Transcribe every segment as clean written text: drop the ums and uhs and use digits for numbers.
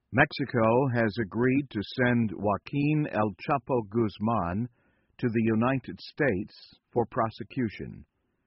Mexico has agreed to send Joaquin El Chapo Guzman to the United States for prosecution.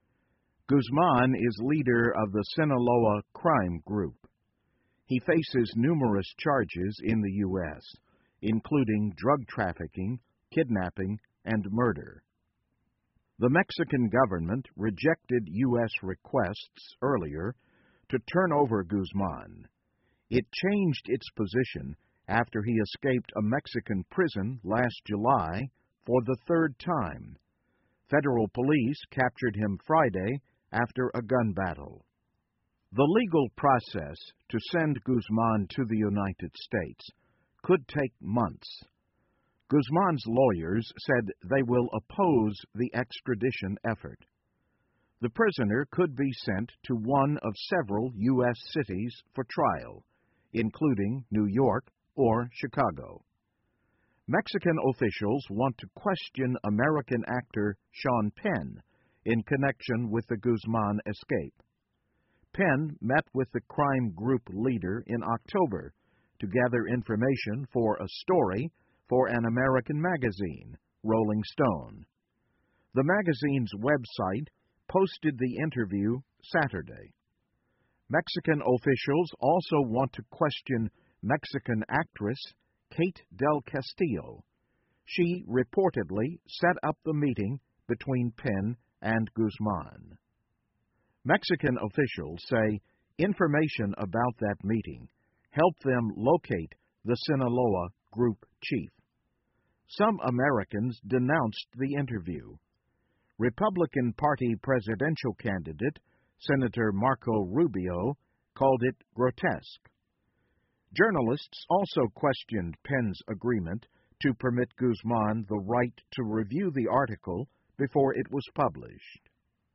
Guzman is leader of the Sinaloa crime group. He faces numerous charges in the U.S., including drug trafficking, kidnapping, and murder. The Mexican government rejected U.S. requests earlier to turn over Guzman. It changed its position after he escaped a Mexican prison last July for the third time. Federal police captured him Friday after a gun battle. The legal process to send Guzman to the United States could take months. Guzman's lawyers said they will oppose the extradition effort. The prisoner could be sent to one of several U.S. cities for trial, including New York or Chicago. Mexican officials want to question American actor Sean Penn in connection with the Guzman escape. Penn met with the crime group leader in October to gather information for a story for an American magazine, Rolling Stone. The magazine's website posted the interview Saturday. Mexican officials also want to question Mexican actress Kate del Castillo. She reportedly set up the meeting between Penn and Guzman. Mexican officials say information about that meeting helped them locate the Sinaloa group chief. Some Americans denounced the interview. Republican Party presidential candidate Senator Marco Rubio called it grotesque. Journalists also questioned Penn's agreement to permit Guzman the right to review the article before it was published.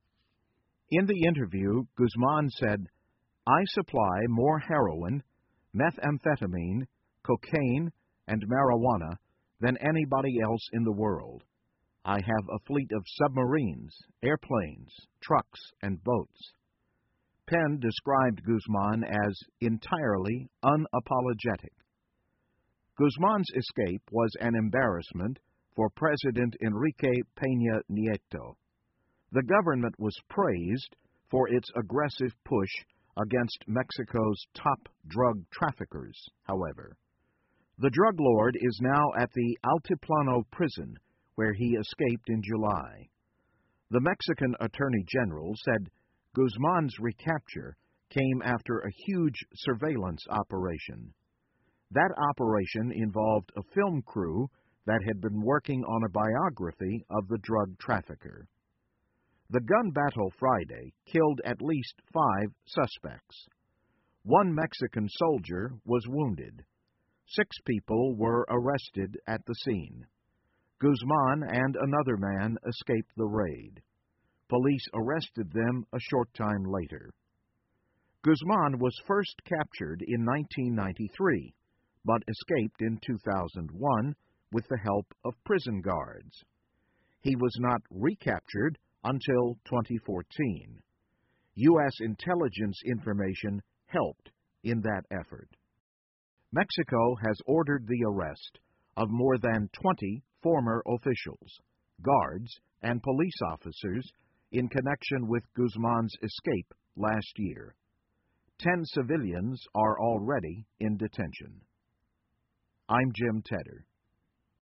In the interview, Guzman said, "I supply more heroin, methamphetamine, cocaine, and marijuana than anybody else in the world. I have a fleet of submarines, airplanes, trucks, and boats." Penn described Guzman as entirely unapologetic. Guzman's escape was an embarrassment for President Enrique Peña Nieto. The government was praised for its aggressive push against Mexico's top drug traffickers, however. The drug lord is now at the Altiplano prison, where he escaped in July. The Mexican Attorney General said Guzman's recapture came after a huge surveillance operation. That operation involved a film crew that had been working on a biography of the drug trafficker. The gun battle Friday killed at least 5 suspects. 1 Mexican soldier was wounded. 6 people were arrested at the scene. Guzman and another man escaped the raid. Police arrested them a short time later. Guzman was first captured in 1993, but escaped in 2001 with the help of prison guards. He was not recaptured until 2014. U.S. intelligence information helped in that effort. Mexico has ordered the arrest of more than 20 former officials, guards, and police officers in connection with Guzman's escape last year. 10 civilians are already in detention. I'm Jim Tedder.